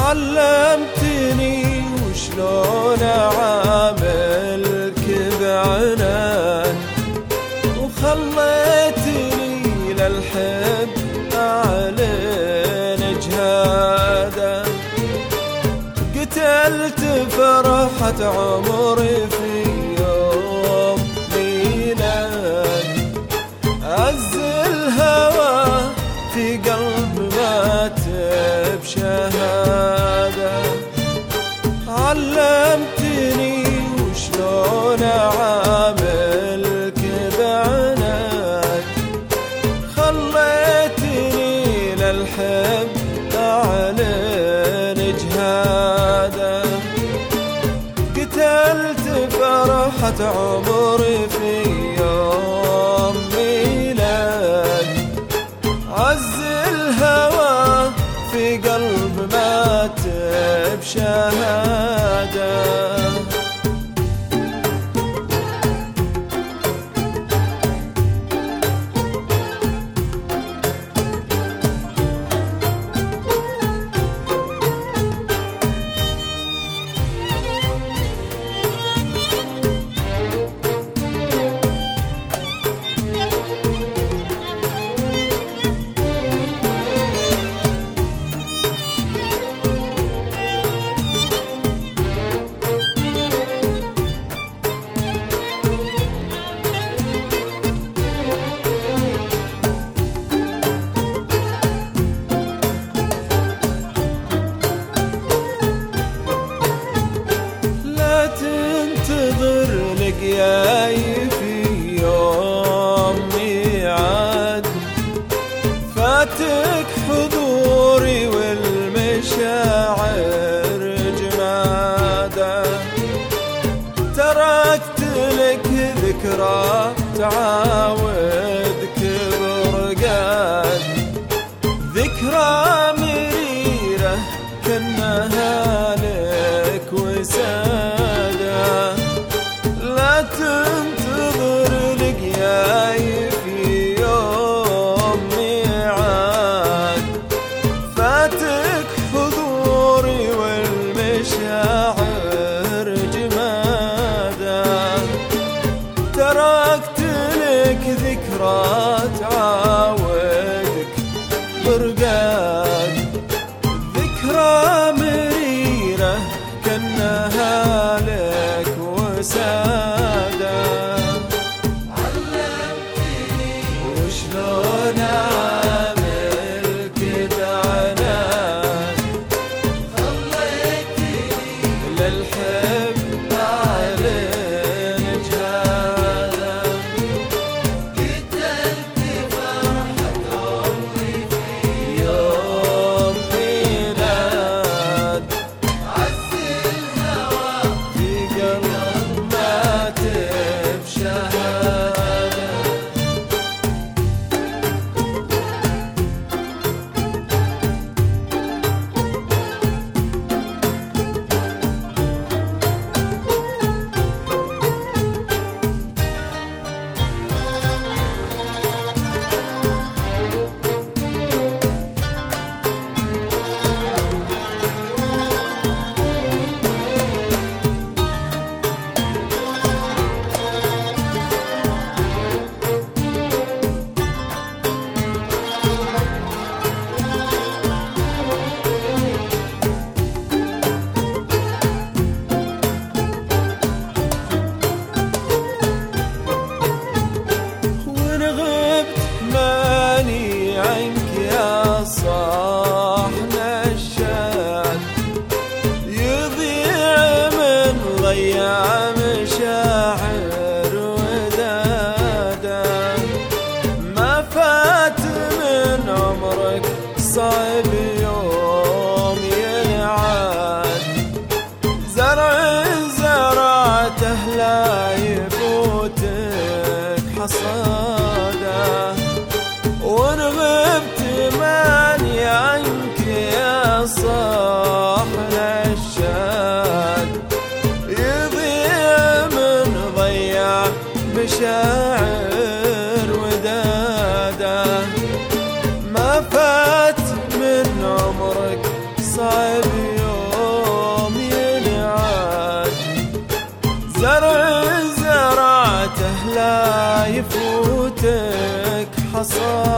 علمتني وشلون أعاملك بعنان، وخليتني للحب أعلن جهاده. قتلت فرحة عمري في يوم ميلاد، عز الهوى في قلب مات بشهادة. علمتني وشلون أعاملك بعناد، خليتني للحب أعلن جهاده. قتلت فرحة عمري في يوم ميلاد، عز الهوى في قلب مات بشهادة. تنتظر لقياي في يوم ميعاد، فاتك حضوري والمشاعر جمادة. تركت لك ذكرى تعاودك برقاد، ذكرى مريرة كأنها لك وسادة. لا تنتظر لقياي في يوم ميعاد، فاتك حضوري والمشاعر جمادة. تركت لك ذكرى تعاودك برقاد، ذكرى مريرة كأنها لك وسادة. علمتني وشلون أعاملك بعنان، خليتني للحب أعلن جهاده. قتلت فرحة عمري في يوم ميلاد، عز الهوى في قلب مات بشهادة. عنك يا صاحنا الشاد، يضيع من ضيع مشاعر ودادا. ما فات من عمرك صعب يوم ينعاد، زرع زرعته لا يفوتك حصاده. ونغبت ماني عنك يا صاحنا الشاد، يضيع من ضيع مشاعر وداده. ما فات من حصادا